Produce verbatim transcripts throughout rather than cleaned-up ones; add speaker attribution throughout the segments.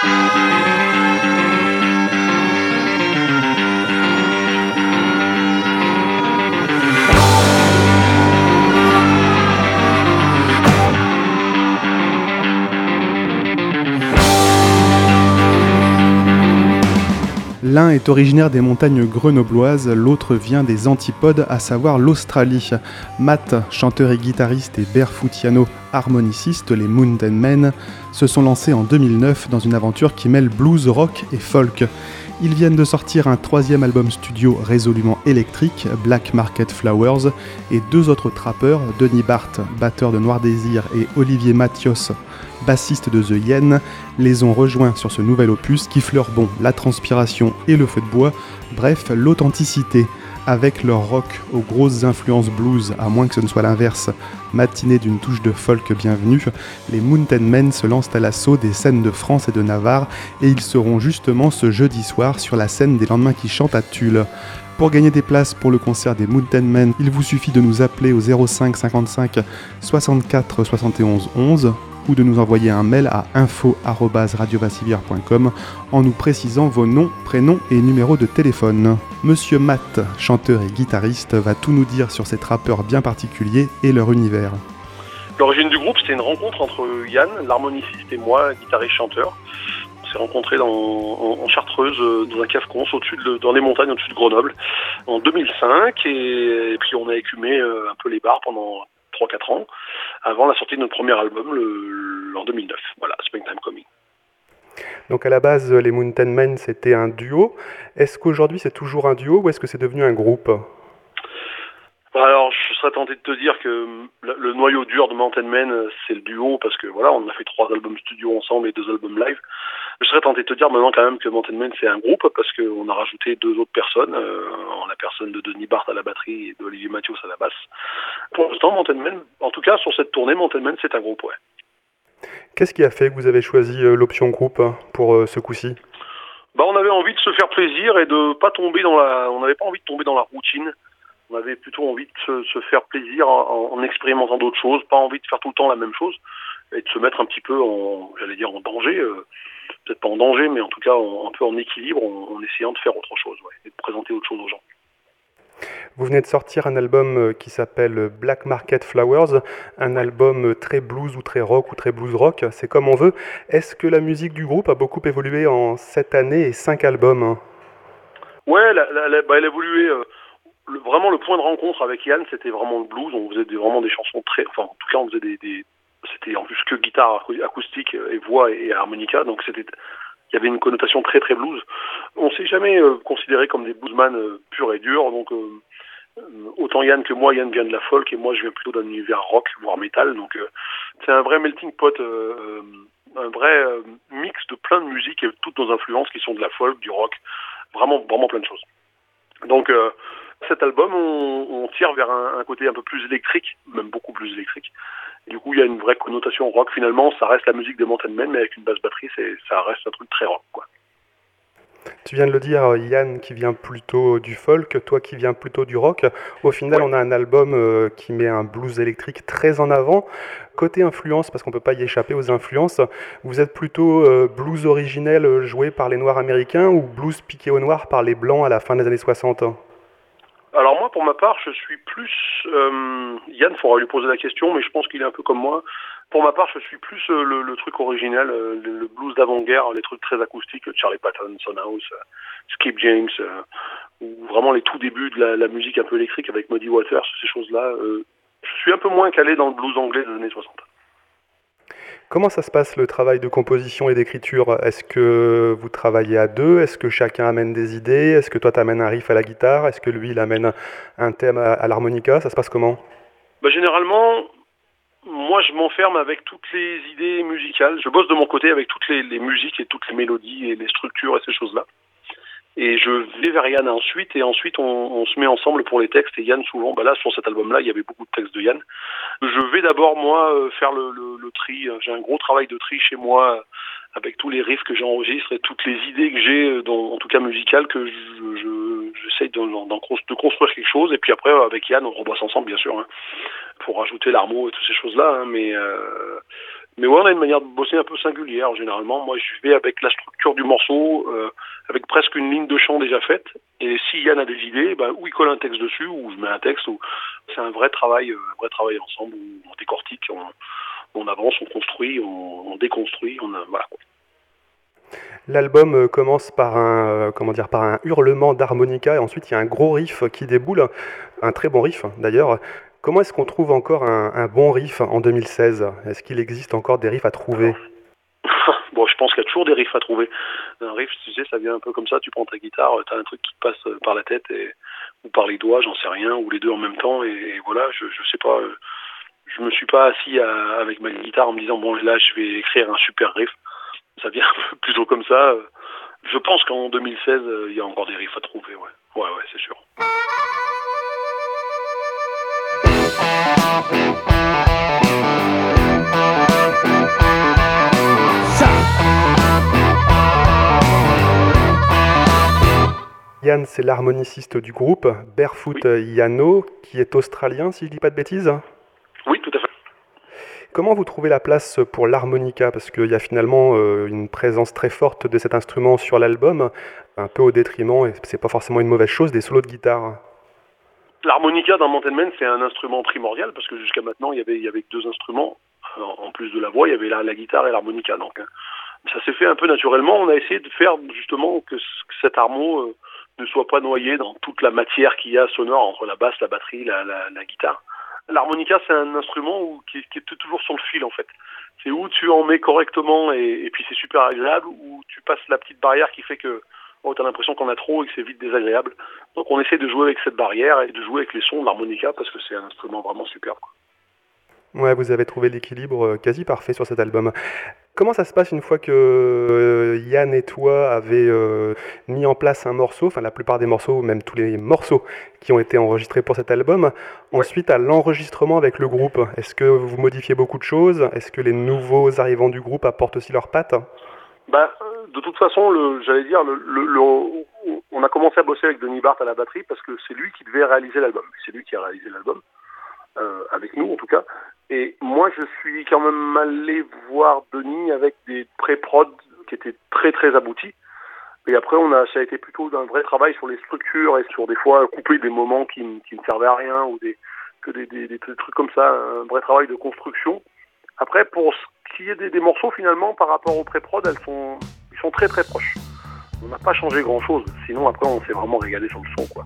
Speaker 1: L'un est originaire des montagnes grenobloises, l'autre vient des antipodes, à savoir l'Australie. Matt, chanteur et guitariste, et Barefoot harmoniciste, les Mountain Men, se sont lancés en deux mille neuf dans une aventure qui mêle blues, rock et folk. Ils viennent de sortir un troisième album studio résolument électrique, Black Market Flowers, et deux autres trappeurs, Denis Barth, batteur de Noir Désir, et Olivier Mathios, bassiste de The Yen, les ont rejoints sur ce nouvel opus qui fleure bon la transpiration et le feu de bois, bref l'authenticité. Avec leur rock aux grosses influences blues, à moins que ce ne soit l'inverse, matiné d'une touche de folk bienvenue, les Mountain Men se lancent à l'assaut des scènes de France et de Navarre, et ils seront justement ce jeudi soir sur la scène des Lendemains qui chantent à Tulle. Pour gagner des places pour le concert des Mountain Men, il vous suffit de nous appeler au zéro cinq cinquante-cinq soixante-quatre soixante et onze onze ou de nous envoyer un mail à info arobase radio vassivière point com en nous précisant vos noms, prénoms et numéros de téléphone. Monsieur Matt, chanteur et guitariste, va tout nous dire sur ces trappeurs bien particuliers et leur univers.
Speaker 2: L'origine du groupe, c'était une rencontre entre Yann, l'harmoniciste, et moi, guitariste-chanteur. On s'est rencontrés dans, en, en Chartreuse, dans un cave-cons, au-dessus de, dans les montagnes au-dessus de Grenoble, en deux mille cinq, et, et puis on a écumé un peu les bars pendant trois quatre ans, avant la sortie de notre premier album le, en deux mille neuf. Voilà, Springtime Coming.
Speaker 1: Donc à la base, les Mountain Men, c'était un duo. Est-ce qu'aujourd'hui, c'est toujours un duo ou est-ce que c'est devenu un groupe ?
Speaker 2: Alors, je serais tenté de te dire que le, le noyau dur de Mountain Men, c'est le duo, parce que voilà, on a fait trois albums studio ensemble et deux albums live. Je serais tenté de te dire maintenant quand même que Mountain Men, c'est un groupe, parce qu'on a rajouté deux autres personnes, euh, en la personne de Denis Barth à la batterie et d'Olivier Mathios à la basse. Pour l'instant, Mountain Men, en tout cas sur cette tournée, Mountain Men, c'est un groupe, ouais.
Speaker 1: Qu'est-ce qui a fait que vous avez choisi l'option groupe pour ce coup-ci ?
Speaker 2: Bah, on avait envie de se faire plaisir et de pas tomber dans la, on n'avait pas envie de tomber dans la routine. On avait plutôt envie de se, se faire plaisir en, en expérimentant d'autres choses, pas envie de faire tout le temps la même chose et de se mettre un petit peu en, j'allais dire en danger, euh, peut-être pas en danger, mais en tout cas en, un peu en équilibre, en, en essayant de faire autre chose, ouais, et de présenter autre chose aux gens.
Speaker 1: Vous venez de sortir un album qui s'appelle Black Market Flowers, un album très blues ou très rock ou très blues rock, c'est comme on veut. Est-ce que la musique du groupe a beaucoup évolué en sept années et cinq albums ?
Speaker 2: Ouais, la, la, la, bah, elle a évolué. Euh, le, vraiment, le point de rencontre avec Yann, c'était vraiment le blues. On faisait des, vraiment des chansons très... Enfin, en tout cas, on faisait des... des c'était en plus que guitare acoustique et voix et, et harmonica, donc c'était... Il y avait une connotation très très blues. On s'est jamais euh, considéré comme des bluesman euh, purs et durs, donc... Euh, autant Yann que moi, Yann vient de la folk et moi je viens plutôt d'un univers rock, voire métal, donc euh, c'est un vrai melting pot, euh, un vrai euh, mix de plein de musiques et toutes nos influences qui sont de la folk, du rock, vraiment vraiment plein de choses. Donc euh, cet album, on, on tire vers un, un côté un peu plus électrique, même beaucoup plus électrique. Et du coup, il y a une vraie connotation rock. Finalement, ça reste la musique des Mountain Men, mais avec une basse batterie, c'est, ça reste un truc très rock, quoi.
Speaker 1: Tu viens de le dire, Yann qui vient plutôt du folk, toi qui viens plutôt du rock. Au final, ouais. On a un album euh, qui met un blues électrique très en avant. Côté influence, parce qu'on ne peut pas y échapper aux influences, vous êtes plutôt euh, blues originel joué par les Noirs américains ou blues piqué au noir par les Blancs à la fin des années soixante ?
Speaker 2: Alors moi, pour ma part, je suis plus... Euh, Yann, il faudra lui poser la question, mais je pense qu'il est un peu comme moi. Pour ma part, je suis plus euh, le, le truc original, euh, le, le blues d'avant-guerre, les trucs très acoustiques, Charlie Patton, Son House, euh, Skip James, euh, ou vraiment les tout débuts de la, la musique un peu électrique avec Muddy Waters, ces choses-là. Euh, je suis un peu moins calé dans le blues anglais des années soixante.
Speaker 1: Comment ça se passe le travail de composition et d'écriture ? Est-ce que vous travaillez à deux ? Est-ce que chacun amène des idées ? Est-ce que toi tu amènes un riff à la guitare ? Est-ce que lui il amène un thème à, à l'harmonica ? Ça se passe comment ?
Speaker 2: Bah, généralement, moi je m'enferme avec toutes les idées musicales. Je bosse de mon côté avec toutes les, les musiques et toutes les mélodies et les structures et ces choses-là. Et je vais vers Yann ensuite, et ensuite on, on se met ensemble pour les textes. Et Yann, souvent, bah là, sur cet album-là, il y avait beaucoup de textes de Yann. Je vais d'abord, moi, faire le, le, le tri. J'ai un gros travail de tri chez moi, avec tous les riffs que j'enregistre et toutes les idées que j'ai, dans, en tout cas musicales, que je, je, j'essaye de, de construire quelque chose. Et puis après, avec Yann, on rebosse ensemble, bien sûr, hein, pour rajouter l'armo et toutes ces choses-là. Hein, mais... Euh, Mais ouais, on a une manière de bosser un peu singulière, généralement. Moi, je vais avec la structure du morceau, euh, avec presque une ligne de chant déjà faite. Et si Yann a des idées, ben, ou il colle un texte dessus, ou je mets un texte. Ou... C'est un vrai travail, un vrai travail ensemble, où on décortique, on, on avance, on construit, on, on déconstruit, on a, voilà.
Speaker 1: L'album commence par un, euh, comment dire, par un hurlement d'harmonica et ensuite il y a un gros riff qui déboule, un très bon riff d'ailleurs. Comment est-ce qu'on trouve encore un, un bon riff en deux mille seize ? Est-ce qu'il existe encore des riffs à trouver ?
Speaker 2: Bon, je pense qu'il y a toujours des riffs à trouver. Un riff, tu sais, ça vient un peu comme ça, tu prends ta guitare, tu as un truc qui te passe par la tête et, ou par les doigts, j'en sais rien, ou les deux en même temps, et, et voilà, je, je sais pas, je me suis pas assis à, avec ma guitare en me disant, bon là je vais écrire un super riff. Ça vient plutôt comme ça. Je pense qu'en deux mille seize, il y a encore des riffs à trouver, ouais. Ouais, ouais, c'est sûr.
Speaker 1: Yann, c'est l'harmoniciste du groupe, Barefoot oui. Yano, qui est australien, si je dis pas de bêtises.
Speaker 2: Oui, tout à fait.
Speaker 1: Comment vous trouvez la place pour l'harmonica ? Parce qu'il y a finalement euh, une présence très forte de cet instrument sur l'album, un peu au détriment, et c'est pas forcément une mauvaise chose, des solos de guitare.
Speaker 2: L'harmonica dans Mountain Men, c'est un instrument primordial, parce que jusqu'à maintenant, il y avait, il y avait deux instruments. En plus de la voix, il y avait la, la guitare et l'harmonica. Donc, hein. Ça s'est fait un peu naturellement. On a essayé de faire justement que, que cet harmo euh, ne soit pas noyé dans toute la matière qu'il y a sonore entre la basse, la batterie, la, la, la guitare. L'harmonica, c'est un instrument où, qui, qui est toujours sur le fil, en fait. C'est où tu en mets correctement et, et puis c'est super agréable, ou tu passes la petite barrière qui fait que oh, tu as l'impression qu'on a trop et que c'est vite désagréable. Donc on essaie de jouer avec cette barrière et de jouer avec les sons de l'harmonica parce que c'est un instrument vraiment super, quoi.
Speaker 1: Ouais, vous avez trouvé l'équilibre quasi parfait sur cet album. Comment ça se passe une fois que euh, Yann et toi avez euh, mis en place un morceau, enfin la plupart des morceaux, même tous les morceaux qui ont été enregistrés pour cet album, ensuite à l'enregistrement avec le groupe, est-ce que vous modifiez beaucoup de choses ? Est-ce que les nouveaux arrivants du groupe apportent aussi leurs pattes ?
Speaker 2: Bah, de toute façon, le, j'allais dire, le, le, le, on a commencé à bosser avec Denis Barth à la batterie parce que c'est lui qui devait réaliser l'album. C'est lui qui a réalisé l'album, euh, avec nous en tout cas. Et moi, je suis quand même allé voir Denis avec des pré-prod qui étaient très très aboutis. Et après, on a, ça a été plutôt un vrai travail sur les structures et sur des fois couper des moments qui, qui ne servaient à rien ou des, que des, des, des trucs comme ça, un vrai travail de construction. Après, pour ce qui est des, des morceaux, finalement, par rapport aux pré-prod, elles sont, ils sont très très proches. On n'a pas changé grand-chose. Sinon, après, on s'est vraiment régalé sur le son, quoi.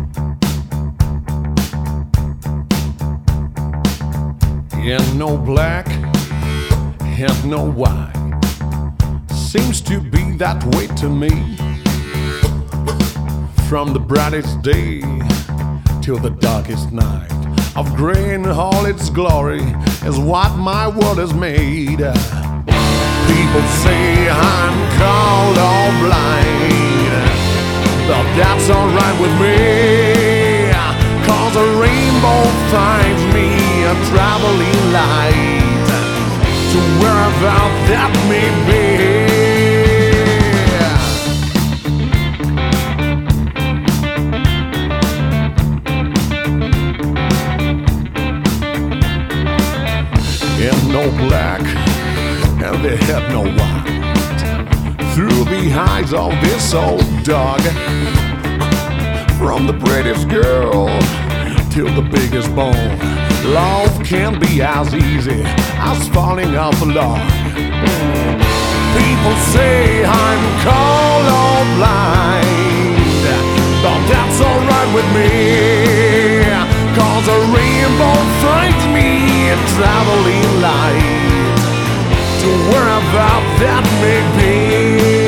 Speaker 3: And no black, and no white. Seems to be that way to me. From the brightest day till the darkest night, of gray in all its glory is what my world is made. People say I'm cold or blind, but that's alright with me, 'cause a rainbow finds me a traveling light to wherever that may be. And no black, and they had no white. Through the eyes of this old dog, from the prettiest girl till the biggest bone, love can be as easy as falling off a log. People say I'm cold or blind, but that's alright with me, 'cause a rainbow finds me a traveling light to wherever that may be.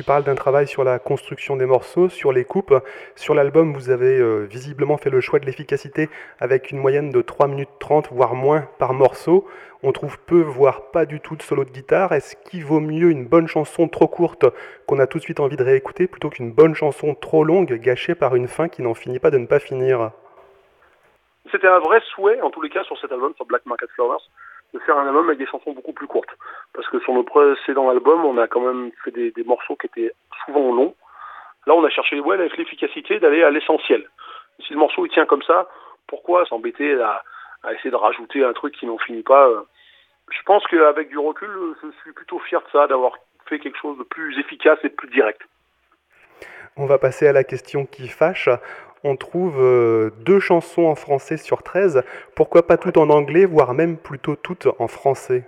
Speaker 1: parles d'un travail sur la construction des morceaux, sur les coupes. Sur l'album, vous avez euh, visiblement fait le choix de l'efficacité avec une moyenne de trois minutes trente, voire moins par morceau. On trouve peu, voire pas du tout de solo de guitare. Est-ce qu'il vaut mieux une bonne chanson trop courte qu'on a tout de suite envie de réécouter plutôt qu'une bonne chanson trop longue gâchée par une fin qui n'en finit pas de ne pas finir?
Speaker 2: C'était un vrai souhait, en tous les cas, sur cet album, sur Black Market Flowers, de faire un album avec des chansons beaucoup plus courtes. Parce que sur nos précédents albums, on a quand même fait des, des morceaux qui étaient souvent longs. Là, on a cherché, ouais, avec l'efficacité, d'aller à l'essentiel. Si le morceau il tient comme ça, pourquoi s'embêter à, à essayer de rajouter un truc qui n'en finit pas? Je pense qu'avec du recul, je suis plutôt fier de ça, d'avoir fait quelque chose de plus efficace et de plus direct.
Speaker 1: On va passer à la question qui fâche. On trouve euh, deux chansons en français sur treize. Pourquoi pas toutes en anglais, voire même plutôt toutes en français?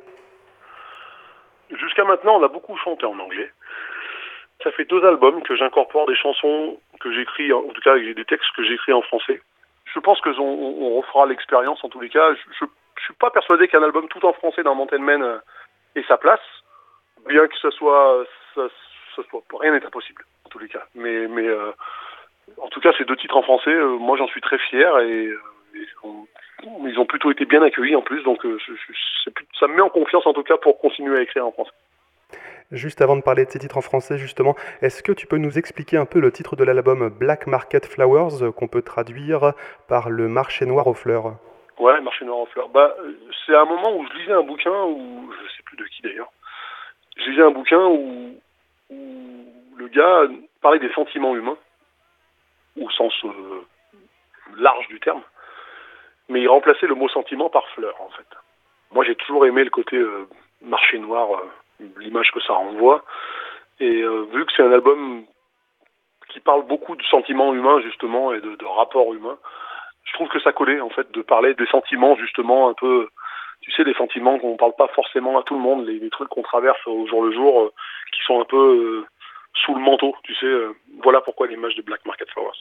Speaker 2: Jusqu'à maintenant, on a beaucoup chanté en anglais. Ça fait deux albums que j'incorpore des chansons que j'écris, en tout cas j'ai des textes que j'écris en français. Je pense qu'on on refera l'expérience en tous les cas. Je, je, je suis pas persuadé qu'un album tout en français dans Mountain Men ait sa place, bien que ça soit, ça, ça soit rien n'est impossible en tous les cas. Mais, mais euh, en tout cas, ces deux titres en français, euh, moi j'en suis très fier et, et on, ils ont plutôt été bien accueillis en plus, donc euh, je, je, ça me met en confiance en tout cas pour continuer à écrire en français.
Speaker 1: Juste avant de parler de ces titres en français, justement, est-ce que tu peux nous expliquer un peu le titre de l'album Black Market Flowers, qu'on peut traduire par le marché noir aux fleurs?
Speaker 2: Ouais, marché noir aux fleurs. Bah, c'est un moment où je lisais un bouquin, où je sais plus de qui d'ailleurs. Je lisais un bouquin où, où le gars parlait des sentiments humains, au sens euh, large du terme, mais il remplaçait le mot sentiment par fleur, en fait. Moi, j'ai toujours aimé le côté euh, marché noir, euh, l'image que ça renvoie, et euh, vu que c'est un album qui parle beaucoup de sentiments humains, justement, et de, de rapports humains, je trouve que ça collait, en fait, de parler des sentiments, justement, un peu, tu sais, des sentiments qu'on ne parle pas forcément à tout le monde, les, les trucs qu'on traverse au jour le jour, euh, qui sont un peu euh, sous le manteau, tu sais, euh, voilà pourquoi l'image de Black Market Flowers.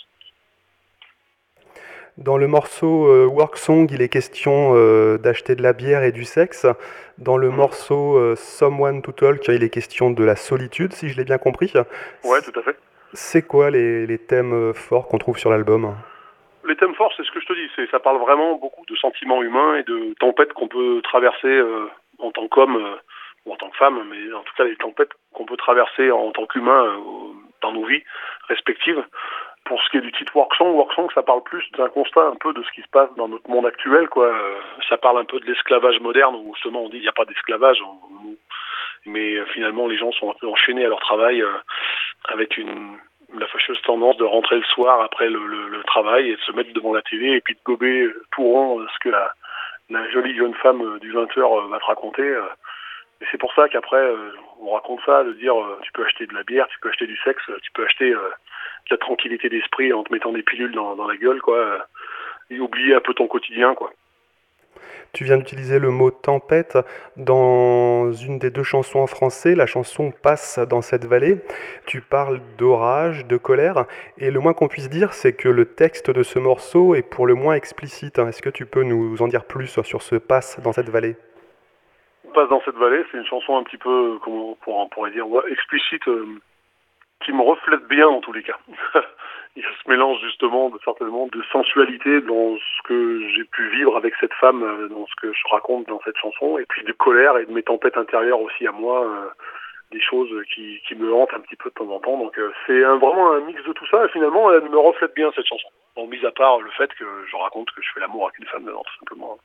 Speaker 1: Dans le morceau euh, Work Song, il est question euh, d'acheter de la bière et du sexe. Dans le mmh. morceau euh, Someone to Talk, il est question de la solitude, si je l'ai bien compris.
Speaker 2: Ouais, tout à fait.
Speaker 1: C'est quoi les, les thèmes forts qu'on trouve sur l'album?
Speaker 2: Les thèmes forts, c'est ce que je te dis. C'est, ça parle vraiment beaucoup de sentiments humains et de tempêtes qu'on peut traverser euh, en tant qu'homme euh, ou en tant que femme, mais en tout cas les tempêtes qu'on peut traverser en tant qu'humain euh, dans nos vies respectives. Pour ce qui est du titre Work Song, Work Song, ça parle plus d'un constat un peu de ce qui se passe dans notre monde actuel, quoi. Ça parle un peu de l'esclavage moderne, où justement on dit qu'il n'y a pas d'esclavage, mais finalement les gens sont un peu enchaînés à leur travail euh, avec une, la fâcheuse tendance de rentrer le soir après le, le, le travail et de se mettre devant la télé et puis de gober tout rond ce que la, la jolie jeune femme du vingt heures va te raconter. Et c'est pour ça qu'après on raconte ça, de dire tu peux acheter de la bière, tu peux acheter du sexe, tu peux acheter euh, de la tranquillité d'esprit en te mettant des pilules dans, dans la gueule, quoi, et oublier un peu ton quotidien, quoi.
Speaker 1: Tu viens d'utiliser le mot tempête dans une des deux chansons en français, la chanson Passe dans cette vallée. Tu parles d'orage, de colère, et le moins qu'on puisse dire, c'est que le texte de ce morceau est pour le moins explicite. Est-ce que tu peux nous en dire plus sur ce Passe dans cette vallée?
Speaker 2: Passe dans cette vallée, c'est une chanson un petit peu, comment on pourrait dire, ouais, explicite, euh, qui me reflète bien en tous les cas. Il y a ce mélange justement de, certainement de sensualité dans ce que j'ai pu vivre avec cette femme, dans ce que je raconte dans cette chanson, et puis de colère et de mes tempêtes intérieures aussi à moi, euh, des choses qui, qui me hantent un petit peu de temps en temps. Donc euh, c'est un, vraiment un mix de tout ça, et finalement elle me reflète bien cette chanson. Bon, mis à part le fait que je raconte que je fais l'amour avec une femme dedans, tout simplement.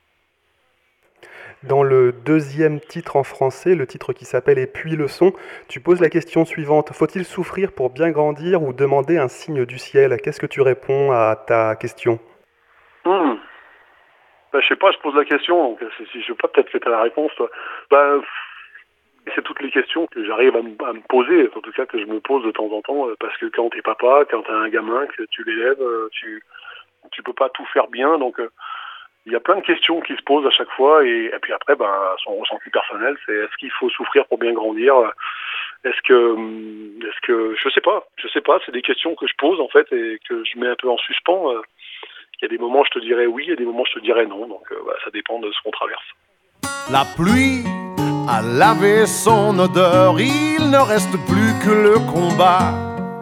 Speaker 1: Dans le deuxième titre en français, le titre qui s'appelle « Et puis le son », tu poses la question suivante. Faut-il souffrir pour bien grandir ou demander un signe du ciel? Qu'est-ce que tu réponds à ta question?
Speaker 2: hmm. ben, Je sais pas, je pose la question, donc si je veux pas peut-être que tu as la réponse. Ben, c'est toutes les questions que j'arrive à me, à me poser, en tout cas que je me pose de temps en temps, parce que quand t'es papa, quand t'as un gamin, que tu l'élèves, tu, tu peux pas tout faire bien, donc... Il y a plein de questions qui se posent à chaque fois et, et puis après, ben, son ressenti personnel, c'est est-ce qu'il faut souffrir pour bien grandir? Est-ce que, est-ce que, je sais pas, je sais pas. C'est des questions que je pose en fait et que je mets un peu en suspens. Il y a des moments où je te dirais oui, il y a des moments où je te dirais non. Donc, bah, ça dépend de ce qu'on traverse.
Speaker 3: La pluie a lavé son odeur, il ne reste plus que le combat.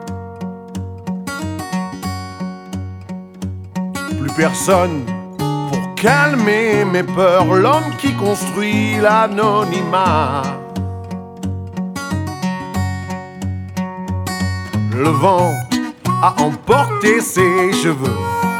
Speaker 3: Plus personne pour calmer mes peurs, l'homme qui construit l'anonymat. Le vent a emporté ses cheveux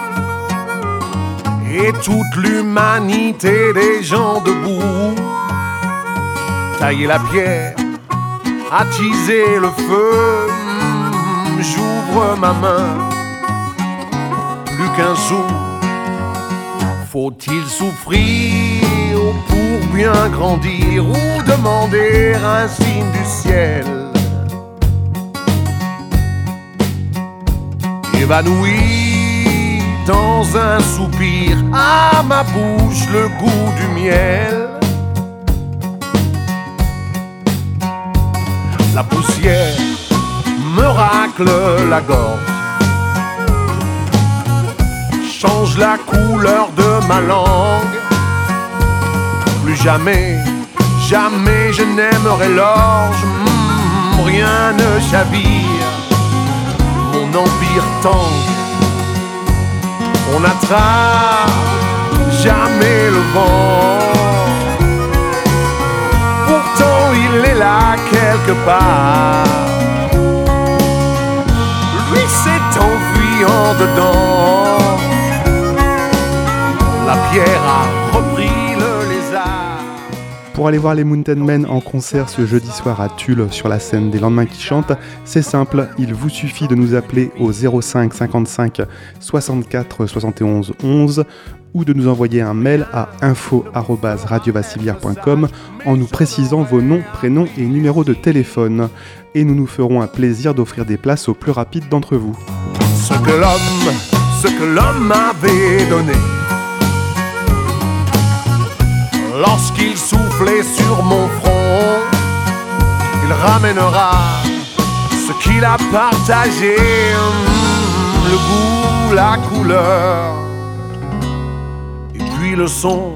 Speaker 3: et toute l'humanité des gens debout. Tailler la pierre, attiser le feu, mmh, j'ouvre ma main, plus qu'un sou. Faut-il souffrir pour bien grandir ou demander un signe du ciel? Évanoui dans un soupir, à ma bouche le goût du miel. La poussière me racle la gorge, change la couleur de ma langue. Plus jamais, jamais je n'aimerai l'orge, mmh, rien ne chavire, mon empire tangue. On n'attrape jamais le vent, pourtant il est là quelque part. Lui s'est enfui en dedans, la pierre a repris le lézard.
Speaker 1: Pour aller voir les Mountain Men en concert ce jeudi soir à Tulle sur la scène des Lendemains qui chantent, c'est simple, il vous suffit de nous appeler au zéro cinq cinquante-cinq soixante-quatre soixante et onze onze ou de nous envoyer un mail à info arobase radio vassilière point com en nous précisant vos noms, prénoms et numéros de téléphone. Et nous nous ferons un plaisir d'offrir des places aux plus rapides d'entre vous.
Speaker 3: Ce que l'homme, ce que l'homme avait donné lorsqu'il soufflait sur mon front, il ramènera ce qu'il a partagé, le goût, la couleur, et puis le son.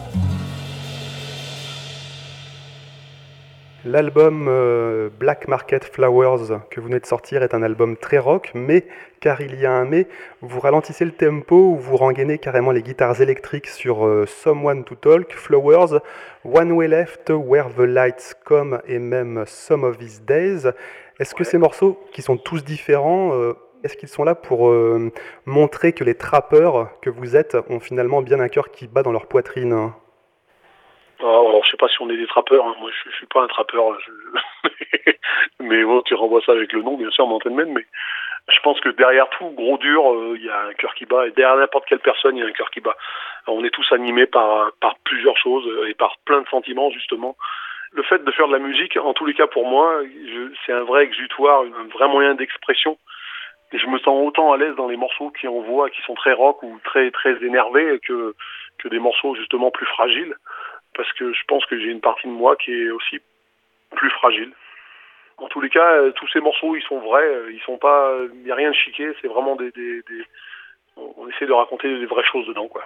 Speaker 1: L'album euh, Black Market Flowers que vous venez de sortir est un album très rock, mais, car il y a un mais, vous ralentissez le tempo ou vous rengainez carrément les guitares électriques sur euh, Someone to Talk, Flowers, One Way Left, Where the Lights Come et même Some of These Days. Est-ce que ces morceaux, qui sont tous différents, euh, est-ce qu'ils sont là pour euh, montrer que les trappeurs que vous êtes ont finalement bien un cœur qui bat dans leur poitrine ?
Speaker 2: Alors, je sais pas si on est des trappeurs, hein. Moi je, je suis pas un trappeur, je... mais bon, tu renvoies ça avec le nom, bien sûr, Mountain Men, mais je pense que derrière tout gros dur, il euh, y a un cœur qui bat, et derrière n'importe quelle personne, il y a un cœur qui bat. Alors, on est tous animés par, par plusieurs choses, et par plein de sentiments, justement. Le fait de faire de la musique, en tous les cas pour moi, je, c'est un vrai exutoire, un vrai moyen d'expression, et je me sens autant à l'aise dans les morceaux qui envoient, qui sont très rock ou très, très énervés, que, que des morceaux justement plus fragiles. Parce que je pense que j'ai une partie de moi qui est aussi plus fragile. En tous les cas, tous ces morceaux, ils sont vrais, ils sont pas, il n'y a rien de chiqué, c'est vraiment des, des, des, on essaie de raconter des vraies choses dedans, quoi.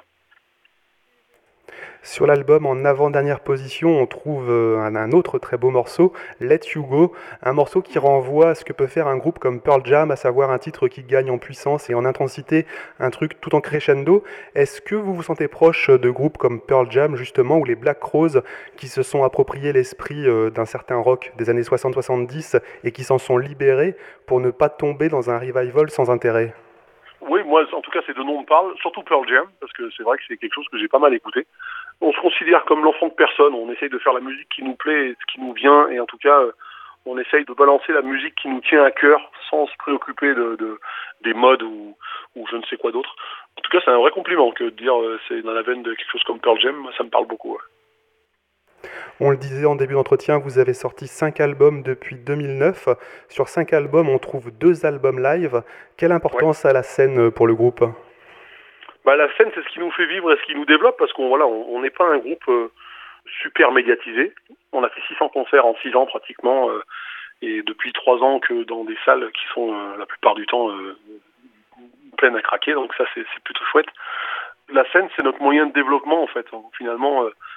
Speaker 1: Sur l'album, en avant-dernière position, on trouve un, un autre très beau morceau, Let You Go, un morceau qui renvoie à ce que peut faire un groupe comme Pearl Jam, à savoir un titre qui gagne en puissance et en intensité, un truc tout en crescendo. Est-ce que vous vous sentez proche de groupes comme Pearl Jam, justement, ou les Black Crowes, qui se sont appropriés l'esprit d'un certain rock des années soixante soixante-dix et qui s'en sont libérés pour ne pas tomber dans un revival sans intérêt ?
Speaker 2: Oui, moi, en tout cas, ces deux noms me parlent, surtout Pearl Jam, parce que c'est vrai que c'est quelque chose que j'ai pas mal écouté. On se considère comme l'enfant de personne, on essaye de faire la musique qui nous plaît, et ce qui nous vient, et en tout cas, on essaye de balancer la musique qui nous tient à cœur, sans se préoccuper de, de des modes ou, ou je ne sais quoi d'autre. En tout cas, c'est un vrai compliment que de dire euh, c'est dans la veine de quelque chose comme Pearl Jam, ça me parle beaucoup. Ouais.
Speaker 1: On le disait en début d'entretien, vous avez sorti cinq albums depuis deux mille neuf. Sur cinq albums, on trouve deux albums live. Quelle importance ouais. a la scène pour le groupe ?
Speaker 2: Bah, la scène, c'est ce qui nous fait vivre et ce qui nous développe, parce qu'on voilà, on n'est pas un groupe euh, super médiatisé. On a fait six cents concerts en six ans pratiquement, euh, et depuis trois ans que dans des salles qui sont euh, la plupart du temps euh, pleines à craquer, donc ça c'est, c'est plutôt chouette. La scène, c'est notre moyen de développement en fait. Finalement, euh,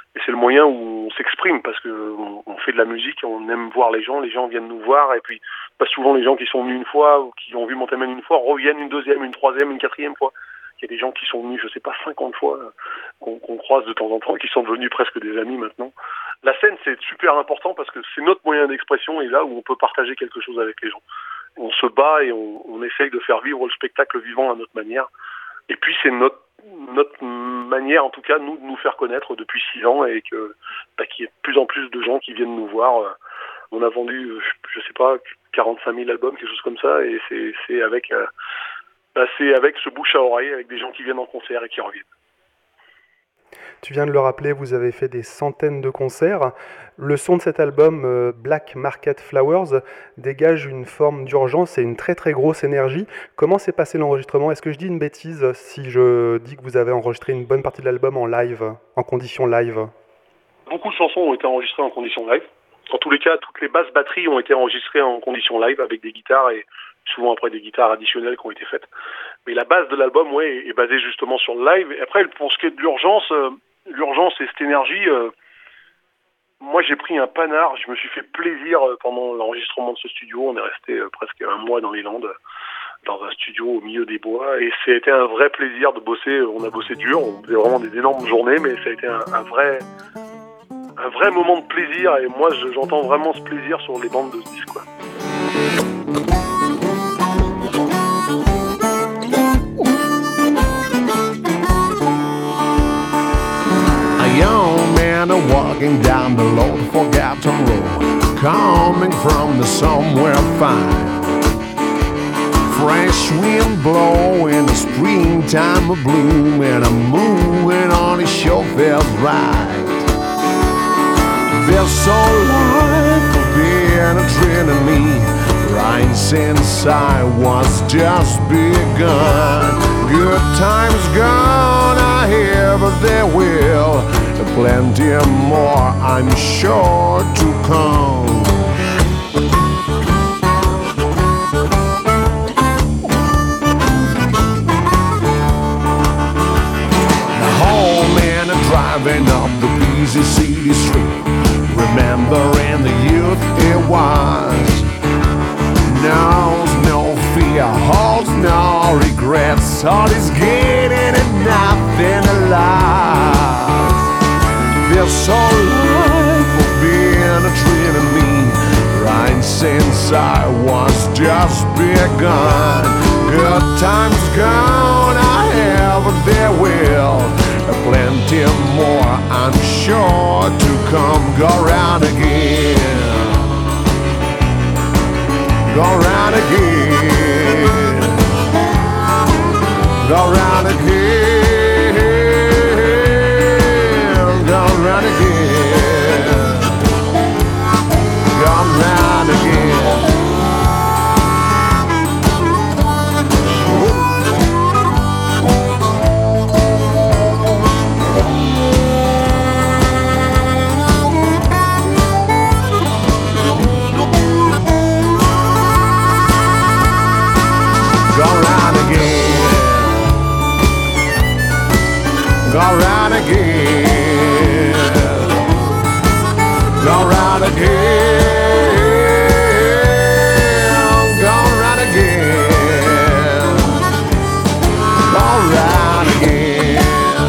Speaker 2: et c'est le moyen où on s'exprime, parce que on, on fait de la musique, on aime voir les gens, les gens viennent nous voir, et puis pas souvent les gens qui sont venus une fois ou qui ont vu Mountain une fois reviennent une deuxième, une troisième, une quatrième fois. Il y a des gens qui sont venus, je sais pas, cinquante fois, qu'on, qu'on croise de temps en temps, qui sont devenus presque des amis maintenant. La scène, c'est super important parce que c'est notre moyen d'expression, et là où on peut partager quelque chose avec les gens. On se bat et on, on essaye de faire vivre le spectacle vivant à notre manière. Et puis c'est notre notre manière, en tout cas, nous, de nous faire connaître depuis six ans, et que bah, qu'il y ait de plus en plus de gens qui viennent nous voir. On a vendu, je sais pas, quarante-cinq mille albums, quelque chose comme ça, et c'est, c'est avec euh, bah, c'est avec ce bouche à oreille, avec des gens qui viennent en concert et qui reviennent.
Speaker 1: Tu viens de le rappeler, vous avez fait des centaines de concerts. Le son de cet album, euh, Black Market Flowers, dégage une forme d'urgence et une très très grosse énergie. Comment s'est passé l'enregistrement ? Est-ce que je dis une bêtise si je dis que vous avez enregistré une bonne partie de l'album en live, en conditions live ?
Speaker 2: Beaucoup de chansons ont été enregistrées en conditions live. En tous les cas, toutes les basses batteries ont été enregistrées en conditions live avec des guitares, et souvent après des guitares additionnelles qui ont été faites. Mais la base de l'album, ouais, est basée justement sur le live. Et après, pour ce qui est de l'urgence, euh, l'urgence et cette énergie, euh, moi j'ai pris un panard, je me suis fait plaisir pendant l'enregistrement de ce studio. On est resté euh, presque un mois dans les Landes, dans un studio au milieu des bois, et c'était un vrai plaisir de bosser. On a bossé dur, on faisait vraiment des énormes journées, mais ça a été un, un vrai un vrai moment de plaisir, et moi je, j'entends vraiment ce plaisir sur les bandes de ce disque, quoi.
Speaker 3: Young man walking down the Lord Forgotten Road, coming from the somewhere fine. Fresh wind blowing, the springtime of bloom, and I'm moving on, his show feels right. Feels so light for being a dream of me. Right since I was just begun. Good times gone, I hear, but there will plenty more, I'm sure, to come. The whole man driving up the busy city street, remembering the youth it was. Knows no fear, holds no regrets, all is gaining and nothing alive. Feels so light for being a dream of me, right since I was just begun. Good times gone, I have, but there will plenty more, I'm sure, to come. Go round again, go round again, go round again. Round again, come round again. Go round again, go round again. Go round again, go round again, go round again.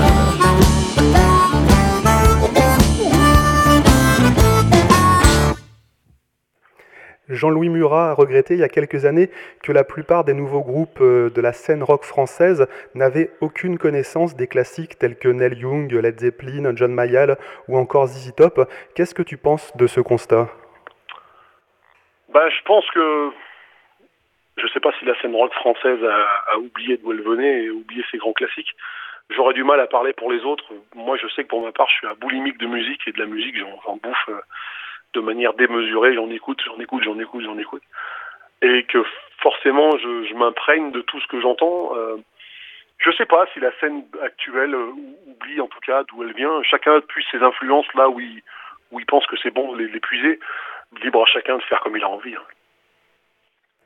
Speaker 1: Jean-Louis Murat a regretté il y a quelques années que la plupart des nouveaux groupes de la scène rock française n'avaient aucune connaissance des classiques tels que Neil Young, Led Zeppelin, John Mayall ou encore Z Z Top. Qu'est-ce que tu penses de ce constat ?
Speaker 2: Bah, je pense que je sais pas si la scène rock française a, a oublié d'où elle venait et oublié ses grands classiques. J'aurais du mal à parler pour les autres. Moi, je sais que pour ma part, je suis un boulimique de musique, et de la musique, j'en, j'en bouffe de manière démesurée. J'en écoute, j'en écoute, j'en écoute, j'en écoute. Et que forcément, je, je m'imprègne de tout ce que j'entends. Euh, je sais pas si la scène actuelle euh, oublie en tout cas d'où elle vient. Chacun puise ses influences là où il, où il pense que c'est bon de les, les puiser. Libre à chacun de faire comme il a envie. Hein.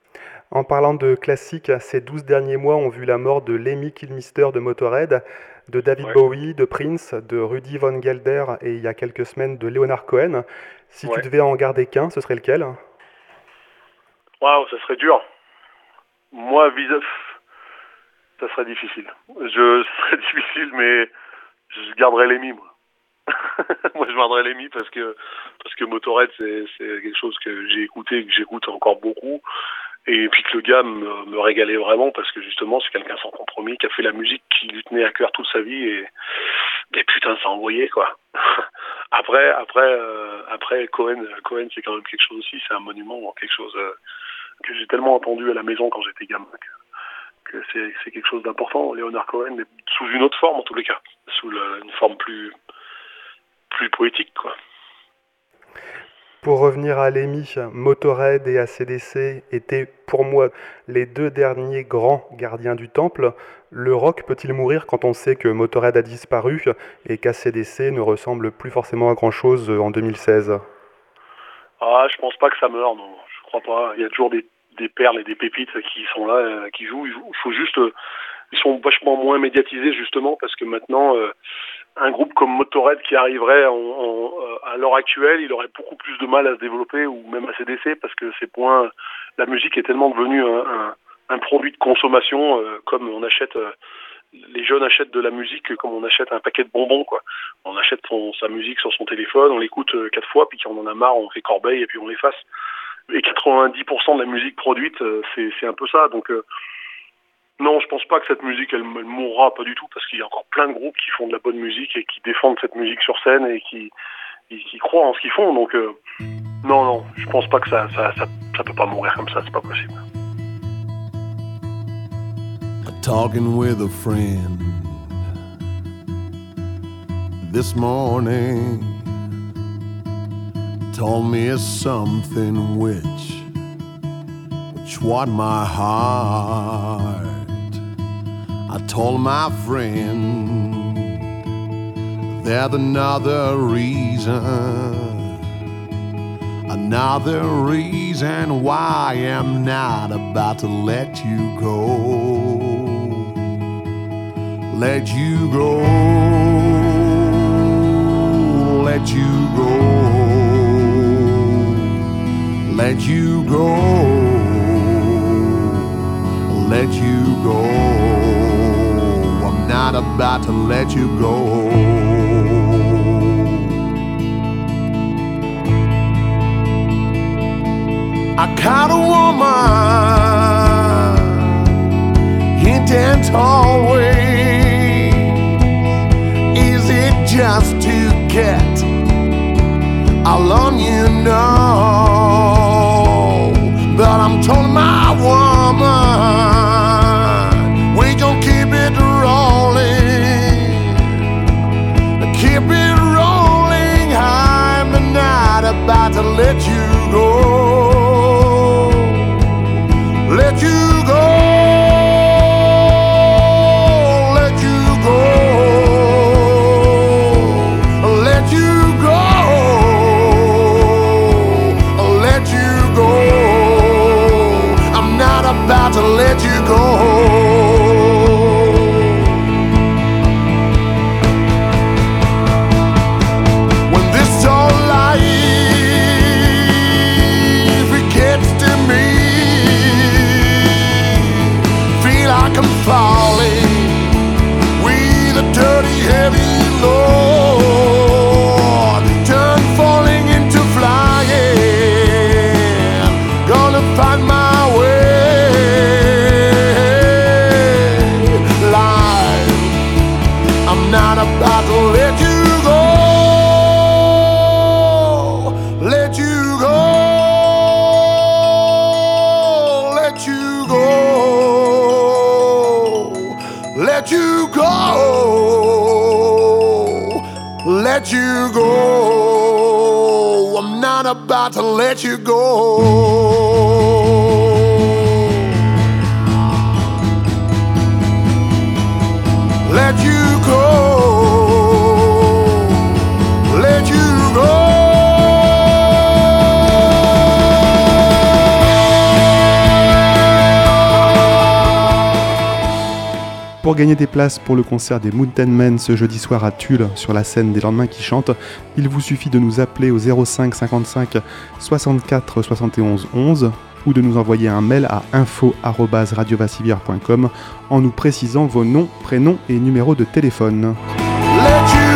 Speaker 1: En parlant de classiques, ces douze derniers mois ont vu la mort de Lemmy Kilmister de Motorhead, de David
Speaker 2: Ouais.
Speaker 1: Bowie, de Prince, de Rudy Von Gelder et il y a quelques semaines de Leonard Cohen. Si
Speaker 2: Ouais.
Speaker 1: tu devais en garder qu'un, ce serait lequel?
Speaker 2: Waouh, ça serait dur. Moi, vis ça serait difficile. Je, ce serait difficile, mais je garderais Lemmy, moi. Moi, je garderais Lemmy parce que parce que Motorhead, c'est c'est quelque chose que j'ai écouté et que j'écoute encore beaucoup. Et puis que le gars me, me régalait vraiment parce que justement, c'est quelqu'un sans compromis qui a fait la musique qui lui tenait à cœur toute sa vie et, et putain, ça envoyait, quoi. Après, après, euh, après Cohen, Cohen, c'est quand même quelque chose aussi. C'est un monument, quelque chose euh, que j'ai tellement entendu à la maison quand j'étais gamin. Que c'est, c'est quelque chose d'important, Leonard Cohen, mais sous une autre forme en tous les cas, sous le, une forme plus, plus poétique, quoi.
Speaker 1: Pour revenir à Lemmy, Motorhead et A C D C étaient pour moi les deux derniers grands gardiens du temple. Le rock peut-il mourir quand on sait que Motorhead a disparu et qu'A C D C ne ressemble plus forcément à grand-chose en deux mille seize?
Speaker 2: Ah, je pense pas que ça meurt, non, je crois pas. Il y a toujours des, des perles et des pépites qui sont là, euh, qui jouent. Il faut juste, euh, ils sont vachement moins médiatisés justement parce que maintenant. Euh, Un groupe comme Motorhead qui arriverait en, en, à l'heure actuelle, il aurait beaucoup plus de mal à se développer, ou même à C D C, parce que c'est point, la musique est tellement devenue un, un, un produit de consommation, euh, comme on achète, euh, les jeunes achètent de la musique comme on achète un paquet de bonbons, quoi. On achète son, sa musique sur son téléphone, on l'écoute euh, quatre fois, puis quand on en a marre, on fait corbeille et puis on l'efface. Et quatre-vingt-dix pour cent de la musique produite, euh, c'est, c'est un peu ça. Donc euh, non, je pense pas que cette musique, elle, elle mourra, pas du tout, parce qu'il y a encore plein de groupes qui font de la bonne musique et qui défendent cette musique sur scène et qui, qui, qui croient en ce qu'ils font. Donc, euh, non, non, je pense pas que ça, ça, ça, ça peut pas mourir comme ça, c'est pas possible.
Speaker 3: Talking with a friend this morning told me something which which won my heart. I told my friend there's another reason, another reason why I'm not about to let you go, let you go, let you go, let you go, let you go. I'm not about to let you go. I kind of woman, hint and always. Is it just to get all on you know? But I'm told my woman, we gon' keep it rolling, keep it rolling. I'm not about to let you go. Let you go, let you go, let you go, let you go. I'm not about to let you go. When this old life it gets to me, I'm falling with a dirty, heavy load, turn falling into flying, gonna find my way. Life, I'm not about to let you go, let you go, let you go. Let you go, let you go. I'm not about to let you go. Let you go, let you go.
Speaker 1: Pour gagner des places pour le concert des Mountain Men ce jeudi soir à Tulle, sur la scène des Lendemains qui chantent, il vous suffit de nous appeler au zéro cinq cinquante-cinq soixante-quatre soixante et onze onze ou de nous envoyer un mail à info arobase radio vassivière point com en nous précisant vos noms, prénoms et numéros de téléphone. Let you